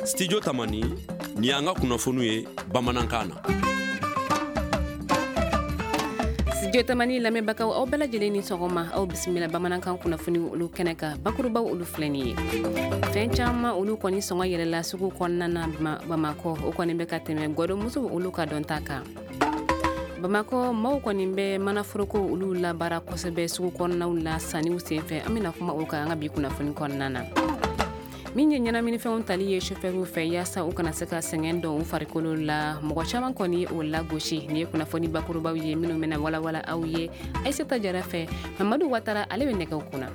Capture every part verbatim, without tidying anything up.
Studio Tamani ni an ka kunnafoniw ye bamanankan na. Studio Tamani lamɛnbagaw aw bɛɛ lajɛlen ni sɔgɔma aw bisimila bamanankan kunnafoniw olu kɛnɛ kan bakurubaw olu filɛ nin ye. Fɛn caman olu kɔni sɔngɔ yɛlɛla sugu kɔnɔna na Bamakɔ o kɔni bɛ ka tɛmɛ gɔdɔmuso olu ka dɔnta kan. Bamakɔ maaw kɔni bɛ manaforoko olu labaara kosɛbɛ sugu kɔnɔnaw la sanniw senfɛ an bɛna kuma o kan an ka bi kunnafoni kɔnɔna na. Min ye ɲɛnaminifɛnw tali ye chauffeurw fɛ yaasa u kana se ka sɛgɛn dɔn u farikolo la mɔgɔ caman kɔni ye o lagosi ni ye kunnafoni bakurubaw ye minnu bɛna walawala aw ye Aisata Jara fɛ Mamadu Watara ale bɛ nɛgɛw kunna.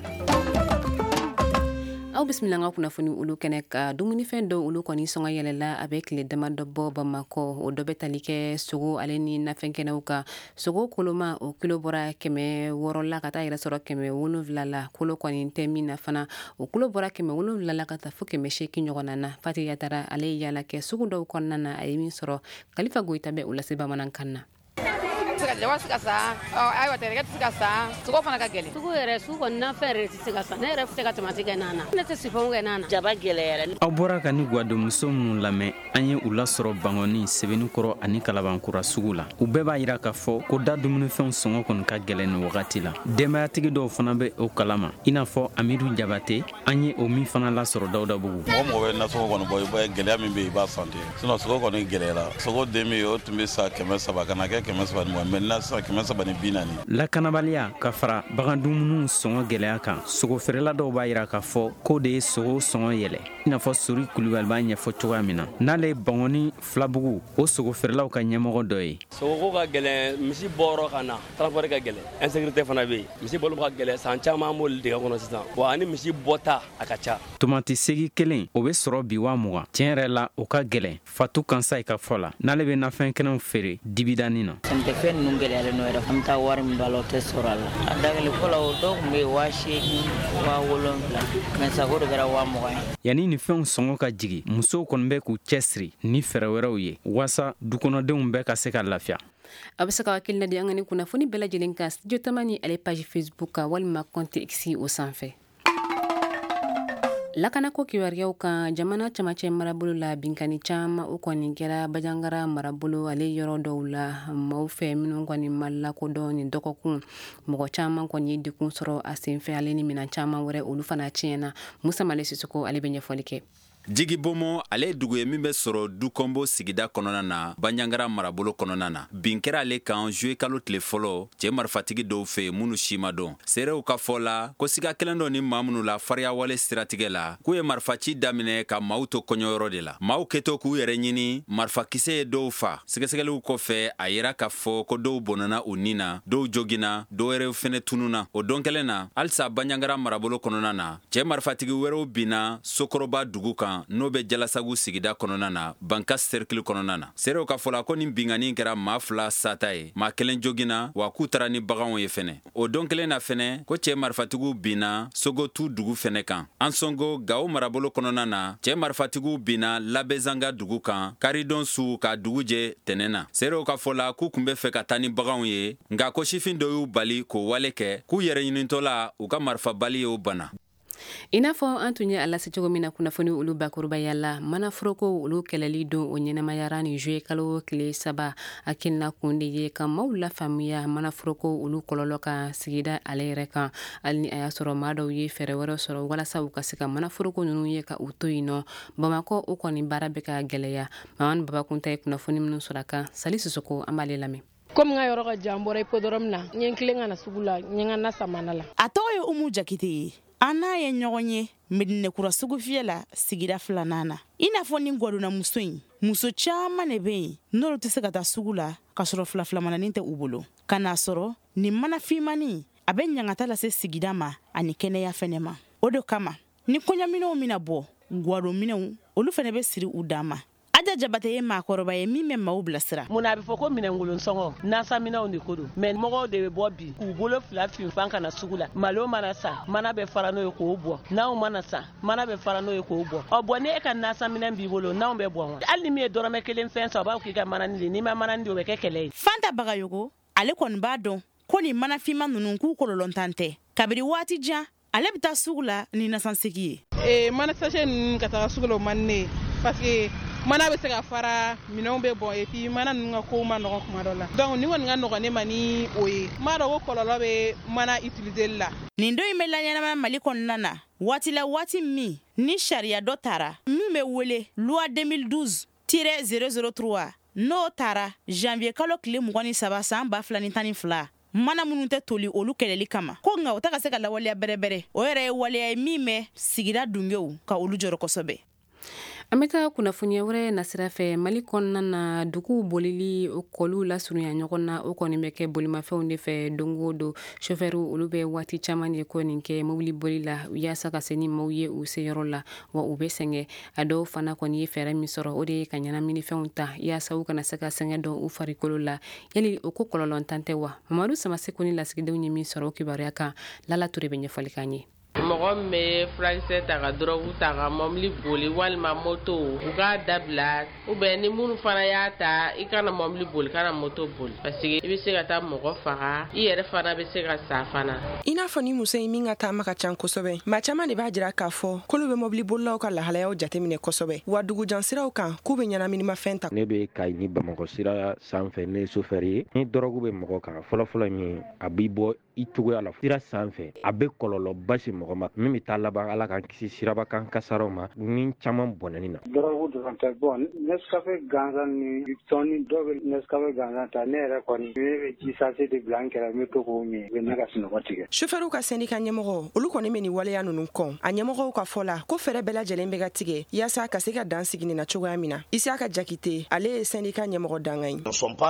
Aw bisimila an ka kunnafoni olu kɛnɛ ka dumunifɛn dɔw olu kɔni sɔngɔ yɛlɛla a bɛ tile dama dɔ bɔ Bamakɔ o dɔ bɛ tali kɛ sogo ale ni nafɛn kɛnɛw kan sogo koloma o kilo bɔra kɛmɛ wɔɔrɔ la ka taa yɛrɛ sɔrɔ kɛmɛ wolonwula la kolo kɔni tɛ min na fana o kilo bɔra kɛmɛ wolonwula la ka taa fo kɛmɛ seegin ɲɔgɔnna na Fati Yatara ale ye yaala kɛ sugu dɔw kɔnɔna na a ye min sɔrɔ Kalifa Goyita bɛ o lase bamanankan na. Jawa sika sa ayiwa tɛrɛkɛ tɛ se ka sa sogo fana ka gɛlɛn sugu yɛrɛ sugu kɔni nafɛn yɛrɛ tɛ se ka sa ne yɛrɛ tɛ se ka tamati kɛ nana ne tɛ sifɔn kɛ nana jaba gɛlɛyara aw bɔra ka ni gwadɔmuso minnu lamɛn an ye u lasɔrɔ Bangɔni Sebenikɔrɔ ani Kalabankura sugu la u bɛɛ b'a yira k'a fɔ ko da dumunifɛnw sɔngɔ kɔni ka gɛlɛn nin wagati la denbayatigi dɔw fana bɛ o kalama i n'a fɔ Amidu Jabate an ye o min fana lasɔrɔ Dawudabugu mɔgɔ mɔgɔ bɛ nasɔngɔ kɔni bɔ i b'a gɛlɛya min bɛ i b'a sante sinon sogo kɔni gɛlɛyara sogo den min ye o tun bɛ sa kɛmɛ saba kana kɛ kɛmɛ saba ni mugan maintenant sisan kɛmɛ saba ni bi naani lakanabaliya ka fara bagan dumuniw sɔngɔ gɛlɛya kan sogo feerela dɔw b'a yira k'a fɔ ko de ye sogo sɔngɔ yɛlɛ i n'a fɔ Sori Kulibali b'a ɲɛfɔ cogoya min na n'ale ye Bangɔni Filabugu o sogo feerelaw ka ɲɛmɔgɔ dɔ ye sogo ka gɛlɛn misi bɔyɔrɔ ka na transport ka gɛlɛn insécurité fana bɛ yen misi bɔli ka gɛlɛn san caman b'olu dingɛ kɔnɔ sisan wa ani misi bɔta a ka ca tomati segi kelen o bɛ sɔrɔ bi wa mugan tiɲɛ yɛrɛ la o ka gɛlɛn Fatu Kansa ka fɔ la n'ale bɛ nafɛn kɛnɛw feere dibidani na sɛnɛkɛfɛn ninnu gɛlɛyalen n'o yɛrɛ an bɛ taa wari min b'a la o tɛ sɔrɔ a la a dagɛli fɔlɔ o dɔw tun bɛ yen waa seegin waa wolonwula mɛ sago de kɛra waa mugan ye yanni ni fɛnw sɔngɔ ka jigi musow kɔni bɛ k'u cɛsiri ni fɛɛrɛ wɛrɛw ye waasa dukɔnɔdenw bɛɛ ka se ka lafiya a bɛ se ka hakilina di an ka ni kunnafoni bɛɛ lajɛlen kan Studio Tamani ale page Facebook kan walima compte X o sanfɛ. Lakanako kiwariyaw kan jamana camacɛ marabolo la binkani caman o kɔni kɛra Bajangara marabolo ale yɔrɔ dɔw la maaw fɛ minnu kɔni ma lakodɔn nin dɔgɔkun mɔgɔ caman kɔni ye dekun sɔrɔ a senfɛ ale ni minan caman wɛrɛ olu fana tiɲɛna Musa Male Sisoko ale bɛ ɲɛfɔli kɛ. Jigi Bomo ale ye dugu ye min bɛ sɔrɔ Dukonbo sigida kɔnɔna na Banjangara marabolo kɔnɔna na bin kɛra ale kan juillet kalo tile fɔlɔ cɛ marifatigi dɔw fɛ minnu si ma dɔn seerew ka fɔ la ko siga kelen dɔ ni maa minnu la fariya wale siratigɛ la k'u ye marifaci daminɛ ka maaw to kɔɲɔyɔrɔ de la maaw kɛtɔ k'u yɛrɛ ɲini marifakisɛ ye dɔw fa sɛgɛsɛgɛliw kɔfɛ a yira k'a fɔ ko dɔw bɔnana u nin na dɔw jogina dɔw wɛrɛw fɛnɛ tununa o don kelen na halisa Banjangara marabolo kɔnɔna na cɛ marifatigi wɛrɛw binna Sokoroba dugu kan n'o bɛ Jalasagu sigida kɔnɔna na Banka cercle kɔnɔna na serew ka fɔla ko nin bingani kɛra maa fila sata ye maa kelen jogina wa k'u tara ni baganw ye fɛnɛ o don kelen na fɛnɛ ko cɛ marifatigiw binna Sogotu dugu fɛnɛ kan Ansongo Gao marabolo kɔnɔna na cɛ marifatigiw binna Labezanga dugu kan Karidon su ka dugu jɛ tɛnɛn na serew ka fɔla k'u kun bɛ fɛ ka taa ni baganw ye nka ko sifin dɔw y'u bali k'o wale kɛ k'u yɛrɛ ɲinitɔla u ka marifabali y'o bana. I n'a fɔ an tun ye a lase cogo min na kunnafoni olu bakurubaya la manaforoko olu kɛlɛli don o ɲɛnamayara ni juillet kalo tile saba hakilina kun de ye ka maaw lafaamuya manaforoko olu kɔlɔlɔ kan sigida ale yɛrɛ kan hali ni a y'a sɔrɔ maa dɔw ye fɛɛrɛ wɛrɛ sɔrɔ walasa u ka se ka manaforoko ninnu ye ka u to yen nɔ Bamakɔ o kɔni baara bɛ ka gɛlɛya Mamani Babakunta ye kunnafoni minnu sɔrɔ a kan Sali Sisoko an b'ale lamɛn. Comme nga yɔrɔ ka jan bɔra ipodorome na n ye n tilen ka na sugu la n ye n ka na samana la a tɔgɔ ye Umu Jakite ye an n'a ye ɲɔgɔn ye Medinekura sugu fiyɛ la sigida filanan na i n'a fɔ ni gwadonna muso in muso caman de bɛ yen n'olu tɛ se ka taa sugu la ka sɔrɔ filafilamanin tɛ u bolo ka n'a sɔrɔ nin mana finmani a bɛ ɲangata lase sigida ma ani kɛnɛya fɛnɛ ma o de kama ni kɔɲɔminɛw mina bɔ gwadonminɛw olu fɛnɛ bɛ siri u dan ma Aja Jabate ye maakɔrɔba ye min bɛ maaw bilasira mun na a bɛ fɔ ko minɛngolon sɔngɔ nasaminɛw de ko don mais mɔgɔw de bɛ bɔ bi k'u bolo fila finfan ka na sugu la malo mana sa mana bɛ fara n'o ye k'o bɔ n'anw mana sa mana bɛ fara n'o ye k'o bɔ ɔ bɔn ni e ka nasaminɛ b'i bolo n'anw bɛ bɔ wa hali ni min ye dɔrɔmɛ kelen fɛn sɔrɔ a b'a k'i ka manani de n'i ma manani de o bɛ kɛ kɛlɛ ye. Fanta Bagayogo ale kɔni b'a dɔn ko nin manafinma ninnu k'u kɔlɔlɔntan tɛ kabiri waati jan ale bɛ taa sugu la ni nasansegi ye. Eh mana sachet ninnu ka taa sugu la o man ne parce que mana bɛ se ka fara minɛnw bɛ bɔn et puis mana ninnu ka kow ma nɔgɔn kuma dɔ la donc ni kɔni ka nɔgɔn ne ma ni o ye n b'a dɔn ko kɔlɔlɔ bɛ mana utiliser la. nin don in bɛ laɲɛnamaya Mali kɔnɔna na waati la waati min ni sariya dɔ tara min bɛ wele loi deux mille douze tiret zéro zéro trois n'o tara janvier kalo tile mugan ni saba san ba fila ni tan ni fila mana minnu tɛ toli olu kɛlɛli kama ko nka o ta ka se ka lawaleya bɛrɛbɛrɛ o yɛrɛ ye waleya ye min bɛ sigida dungew ka olu jɔrɔ kosɛbɛ. An bɛ taa kunnafoniya wɛrɛ nasira fɛ Mali kɔnɔna na duguw bolili o kɔliw lasurunya ɲɔgɔn na o kɔni bɛ kɛ bolimafɛnw de fɛ don o don chauffeurw olu bɛ waati caman de ko nin kɛ mobili boli la yaasa ka se ni maaw ye u seyɔrɔ la wa u bɛ sɛgɛn a dɔw fana kɔni ye fɛɛrɛ min sɔrɔ o de ye ka ɲɛnaminifɛnw ta yaasa u kana se ka sɛgɛn dɔn u farikolo la yali o ko kɔlɔlɔntan tɛ wa Mamadu Samaseko ni lasigidenw ye min sɔrɔ o kibaruya kan Lala Ture bɛ ɲɛfɔli k'an ye. mɔgɔ min bɛ furakisɛ ta ka dɔrɔgu ta ka mɔbili boli walima moto u k'a dabila ou bien ni minnu fana y'a ta i kana mɔbili boli kana moto boli parce que i bɛ se ka taa mɔgɔ faga i yɛrɛ fana bɛ se ka sa fana. I n'a fɔ ni muso in min ka taama ka can kosɛbɛ maa caman de b'a jira k'a fɔ k'olu bɛ mɔbili bolilaw ka lahalayaw jateminɛ kosɛbɛ wa dugujan siraw kan k'u bɛ ɲɛnaminimafɛn ta. Ne bɛ Kayi ni Bamakɔ sira sanfɛ ne ye chauffeur ye ni dɔrɔgu bɛ mɔgɔ kan fɔlɔfɔlɔ min a b'i bɔ i cogoya la sira sanfɛ a bɛ kɔlɔlɔba se mɔgɔ ma min bɛ taa laban Ala k'an kisi siraba kan kasaraw ma ni caman bɔnɛni na. dɔrɔgu dɔrɔn tɛ bɔn Nescafe gansan ni Lipton ni dɔw bɛ Nescafe gansan ta ne yɛrɛ kɔni ne bɛ ji sase de bila n kɛrɛ n bɛ to k'o min u bɛ ne ka sunɔgɔ tigɛ. Chauffeurw ka syndicat ɲɛmɔgɔ olu kɔni bɛ nin waleya ninnu kɔn a ɲɛmɔgɔw ka fɔ la ko fɛɛrɛ bɛɛ lajɛlen bɛ ka tigɛ yaasa ka se ka dan sigi nin na cogoya min na. Isiaka Jakite ale ye syndicat ɲɛmɔgɔ danga ye.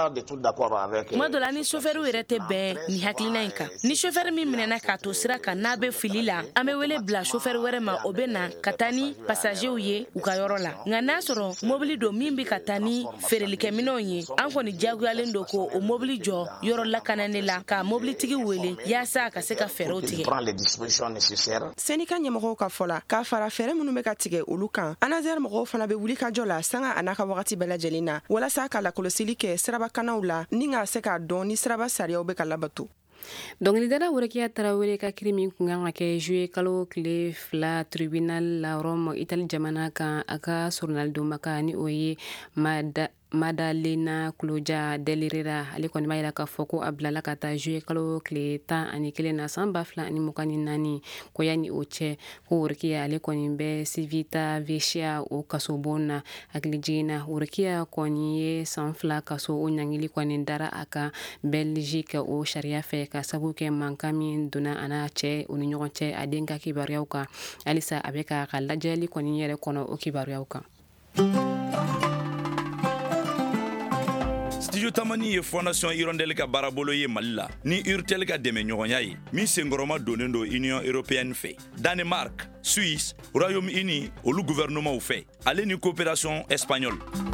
Kuma dɔ la ni chauffeurw yɛrɛ tɛ bɛn ni hakilina in kan ni chauffeur min minɛna k'a to sira kan n'a bɛ fili la an bɛ wele bila chauffeur wɛrɛ ma o bɛ na ka taa ni passagerw ye u ka yɔrɔ la nka n'a sɔrɔ mobili don min bɛ ka taa ni feerelikɛminɛnw ye an kɔni diyagoyalen don ko o mobili jɔ yɔrɔ lakanani la ka mobilitigi wele yaasa ka se ka fɛɛrɛw tigɛ. Syndicat ɲɛmɔgɔw ka fɔ la k'a fara fɛɛrɛ minnu bɛ ka tigɛ olu kan ANASER mɔgɔw fana bɛ wuli ka jɔ la sanga a n'a ka wagati bɛɛ lajɛlen na walasa ka lakɔlɔsili kɛ sirabakanaw la ni ka se k'a dɔn ni siraba sariyaw bɛ ka labato. Dɔnkilidala Worokiya Tarawele ka kiri min kun kan ka kɛ juillet kalo tile fila tribunal la Rome Itali jamana kan a ka surunalidonba kan ni o ye Mada Madalena Kuloja Delirera ale kɔni b'a yira k'a fɔ ko a bilala ka taa juillet kalo tile tan ani kelen na san ba fila ani mugan ni naani ko yanni o cɛ ko Worokiya ale kɔni bɛ Civita Vecchia o kasobon na hakili jiginna Worokiya kɔni ye san fila kaso o ɲangili kɔni dara a kan Belgique o sariya fɛ ka sabu kɛ mankan min donna a n'a cɛ o ni ɲɔgɔn cɛ a den ka kibaruyaw kan halisa a bɛ ka ka lajɛli kɔni yɛrɛ kɔnɔ o kibaruyaw kan. Studio Tamani ye Fondation Hirondelle ka baarabolo ye Mali la ni Urtel ka dɛmɛ ɲɔgɔnya ye min senkɔrɔma donnen do Union Européenne fɛ Danemark, Suisse, Royaume-Uni olu gouvernementw fɛ ale ni coopération espagnole.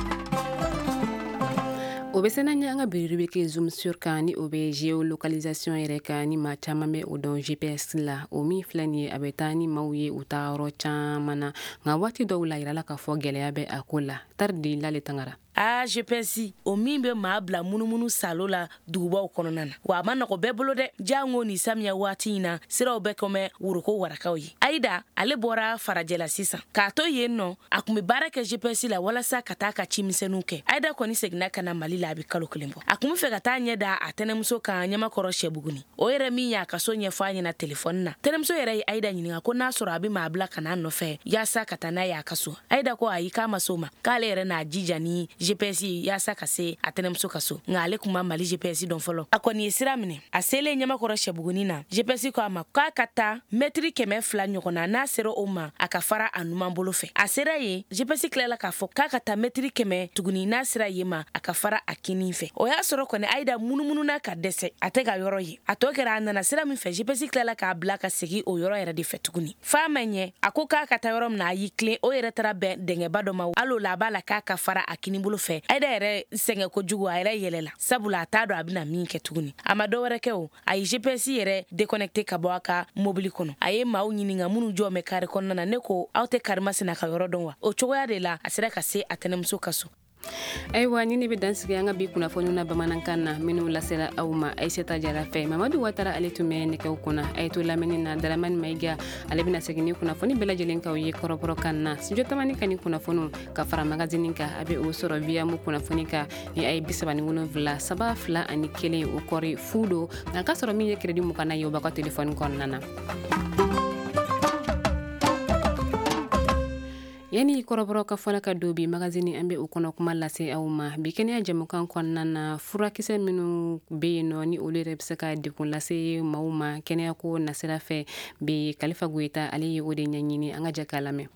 O bɛ sɛnɛ ɲɛ an ka biribi bɛ kɛ zoom sur kan ni o bɛ géolocalisation yɛrɛ kan ni maa caman bɛ o dɔn G P S la o min filɛ nin ye a bɛ taa ni maaw ye u taa yɔrɔ caman na nka waati dɔw la yirala k'a fɔ gɛlɛya bɛ a ko la Tardi Lale Tangara. A G P S o min bɛ maa bila munumunu salo la dugubaw kɔnɔna na wa a ma nɔgɔ bɛɛ bolo dɛ jango ni samiya waati in na siraw bɛ kɔmɛ woroko warakaw ye Aida ale bɔra Farajɛla sisan k'a to yen nɔ a kun bɛ baara kɛ G P S la walasa ka taa ka cimisɛnninw kɛ Aida kɔni seginna ka na Mali la a bɛ kalo kelen bɔ a kun bɛ fɛ ka taa ɲɛ da a tɛnɛmuso kan Ɲamakɔrɔ Sɛbuguni o yɛrɛ min y'a ka so ɲɛfɔ a ɲɛna telefɔni na tɛnɛmuso yɛrɛ ye Aida ɲininka ko n'a sɔrɔ a bɛ maa bila ka n'a nɔfɛ yaasa ka taa n'a ye a ka so Aida ko ayi k'a ma so ma k'ale yɛrɛ n'a jija ni G P S yaasa ka se a tɛnɛmuso ka so nka ale kun ma Mali G P S dɔn fɔlɔ a kɔni ye sira minɛ a selen Ɲamakɔrɔ Sɛbuguni na G P S ko a ma k'a ka taa mɛtiri kɛmɛ fila ɲɔgɔn na n'a sera o ma a ka fara a numan bolo fɛ a sera ye G P S tilala k'a fɔ k'a ka taa mɛtiri kɛmɛ tuguni n'a sera yen ma a ka fara a kinin fɛ o y'a sɔrɔ kɔni Aida munumununa ka dɛsɛ a tɛ ka yɔrɔ ye a tɔ kɛra a nana sira min fɛ G P S tilala k'a bila ka segin o yɔrɔ yɛrɛ de fɛ tuguni f'a ma ɲɛ a ko k'a ka taa yɔrɔ min na a y'i tilen o yɛrɛ taara bɛn dɛngɛba dɔ ma al'o la a b'a la k'a ka fara a kinin bolo fɛ Aida yɛrɛ sɛgɛn kojugu a yɛrɛ yɛlɛla sabula a t'a dɔn a bɛna min kɛ tuguni a ma dɔ wɛrɛ kɛ o a ye G P S yɛrɛ déconnecté ka bɔ a ka mobili kɔnɔ a ye maaw ɲininka minnu jɔ mɛ kari kɔnɔna na ne ko aw tɛ karimasina ka yɔrɔ dɔn wa o cogoya de la a sera ka se a tɛnɛmuso ka so Ayiwa ni ne be dansigi an ka bi kunnafoniw na bamanankan na minnu lasela aw ma Aisata Jara fɛ Mamadu Watara ale tun bɛ nɛgɛw kunna a ye to lamɛnni na Daramani Mayiga ale bɛna segin ni kunnafoni bɛɛ lajɛlen kaw ye kɔrɔbɔrɔkan na studio tamani ka ni kunnafoniw ka fara magazine kan a bɛ o sɔrɔ via mu kunnafoni kan ni a ye bi saba ni wolonwula saba fila ani kelen o kɔri fu do nka ka sɔrɔ min ye crédit mugan na ye o b'a ka telefɔni kɔnɔna na. Yani kɔrɔbɔrɔ ka fɔla ka don bi magazine an bɛ o kɔnɔ kuma lase aw ma bi kɛnɛya jamukan kɔnɔna na furakisɛ minnu bɛ yen nɔ ni olu yɛrɛ bɛ se ka dekun lase maaw ma kɛnɛya ko nasira fɛ bi Kalifa Goyita ale ye o de ɲɛɲini an ka jɛ k'a lamɛn.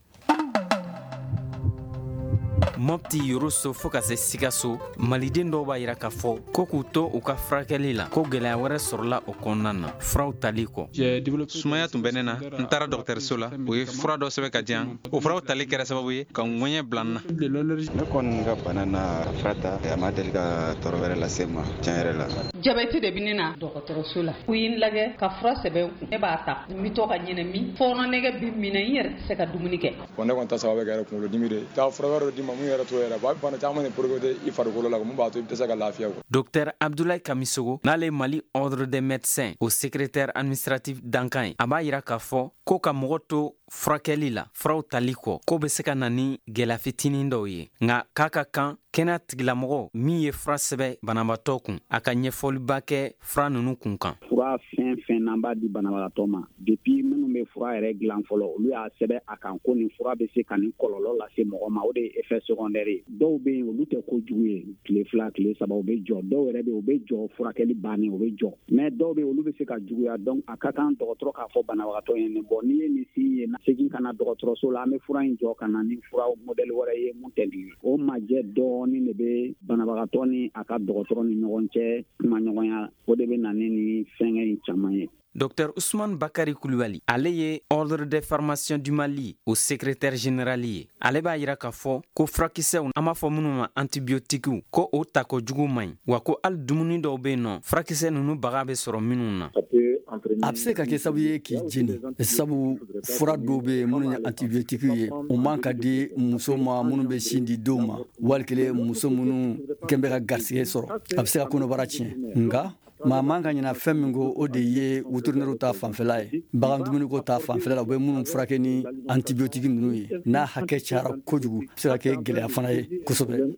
Mopti Yoroso fo ka se Sikaso maliden dɔw b'a yira k'a fɔ ko k'u to u ka furakɛli la ko gɛlɛya wɛrɛ sɔrɔla o kɔnɔna na furaw tali kɔ. Sumaya tun bɛ ne na n taara dɔgɔtɔrɔso la u ye fura dɔ sɛbɛn ka di yan o furaw tali kɛra sababu ye ka ŋɔɲɛ bila n na. Ne kɔni ka bana na fura ta a ma deli ka tɔɔrɔ wɛrɛ lase n ma tiɲɛ yɛrɛ la. Jabɛti de bɛ ne na dɔgɔtɔrɔso la u ye n lajɛ ka fura sɛbɛn ne b'a ta n bɛ to ka ɲɛnɛmi fɔɔnɔ nɛgɛ bi minɛ n yɛrɛ tɛ se ka dumuni kɛ. Bon ne kɔni ta sababu kɛra kunkolodimi de ye taa fura wɛrɛ di ma mun yɛrɛ to yɛrɛ b'a bana caman de provoquer i farikolo la mun b'a to i tɛ se ka lafiya ko. Docteur Abdoulaye Kamisogo n'ale Mali ordre des médecins au secrétaire administratif dankan ye a b'a yira k'a fɔ ko ka mɔgɔ to furakɛli la furaw tali kɔ ko bɛ se ka na ni gɛlɛya fitinin dɔw ye nka k'a ka kan kɛnɛya tigilamɔgɔ min ye fura sɛbɛ banabaatɔ kun a ka ɲɛfɔliba kɛ fura ninnu kun kan. Fura fɛn fɛn n'an b'a di banabagatɔ ma depuis minnu bɛ fura yɛrɛ dilan fɔlɔ olu y'a sɛbɛn a kan ko nin fura bɛ se ka nin kɔlɔlɔ lase mɔgɔ ma o de ye effet secondaire ye dɔw bɛ yen olu tɛ kojugu ye tile fila tile saba u bɛ jɔ dɔw yɛrɛ bɛ yen u bɛ jɔ furakɛli bannen u bɛ jɔ mais dɔw bɛ yen olu bɛ se ka juguya donc a ka kan dɔgɔtɔrɔ k'a fɔ banabagatɔ ye nin bɔn n'i ye nin si ye segin ka na dɔgɔtɔrɔso la an bɛ fura in jɔ ka na ni fura modèle wɛrɛ ye mun tɛ nin ye o majɛ dɔɔnin de bɛ banabagatɔ ni a ka dɔgɔtɔrɔ ni ɲɔgɔn cɛ kuma ɲɔgɔnya o de bɛ na ni fɛngɛ in caman ye. Docteur Ousmane Bakari Koulibaly ale ye ordre des pharmaciens du Mali au secrétaire général ye ale b'a yira k'a fɔ ko furakisɛw an b'a fɔ minnu ma antibiotiques ko o ta ko jugu man ɲi wa ko hali dumuni dɔw bɛ yen nɔ furakisɛ ninnu baga bɛ sɔrɔ minnu na. A bɛ se ka kɛ sababu ye k'i jeni sabu fura dɔw bɛ yen minnu ye antibiotiques ye o man ka di muso ma minnu bɛ sin di denw ma wali kelen muso minnu kɛn bɛ ka garisɛgɛ sɔrɔ a bɛ se ka kɔnɔbara tiɲɛ nka maa man ka ɲina fɛn min ko o de ye vétérinaire ta fanfɛla ye bagan dumuni ko ta fanfɛla la u bɛ minnu furakɛ ni antibiotiques ninnu ye n'a hakɛ cayara kojugu a bɛ se ka kɛ gɛlɛya fana ye kosɛbɛ.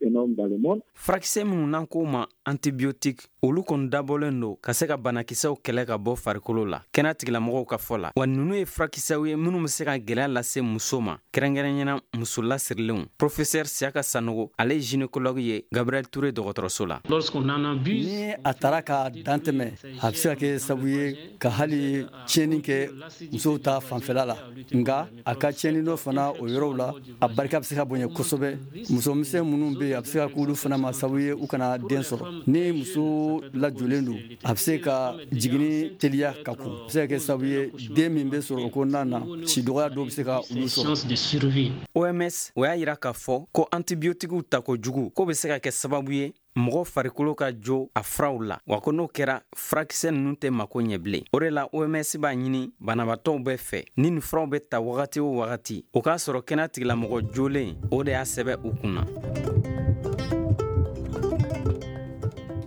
Furakisɛ minnu n'an k'o ma antibiotiques olu kɔni dabɔlen don ka se ka banakisɛw kɛlɛ ka bɔ farikolo la kɛnɛya tigilamɔgɔw ka fɔ la wa ninnu ye furakisɛw ye minnu bɛ se ka gɛlɛya lase muso ma kɛrɛnkɛrɛnɲɛna muso lasirilenw. Professeur Siaka Sanogo ale ye gynécologue ye Gabriel Touré dɔgɔtɔrɔso la. Ni a taara ka dantɛmɛ a bɛ se ka kɛ sababu ye ka hali tiɲɛni kɛ musow ta fanfɛla la nka a ka tiɲɛni dɔ fana o yɔrɔw la a barika bɛ se ka bonya kosɛbɛ musomisɛn minnu bɛ yen a bɛ se ka k'olu fana ma sababu ye u kana den sɔrɔ ni muso lajɔlen don a bɛ se ka jigini teliya ka kun a bɛ se ka kɛ sababu ye den min bɛ sɔrɔ o kɔnɔna na si dɔgɔya dɔw bɛ se ka olu sɔrɔ. O M S o y'a yira k'a fɔ ko antibiotiques ta ko jugu ko bɛ se ka kɛ sababu ye mɔgɔ farikolo ka jo a furaw la wa ko n'o kɛra furakisɛ ninnu tɛ mako ɲɛ bilen o de la O M S b'a ɲini banabaatɔw bɛɛ fɛ ni nin furaw bɛ ta wagati o wagati o k'a sɔrɔ kɛnɛya tigilamɔgɔ jolen o de y'a sɛbɛn u kunna.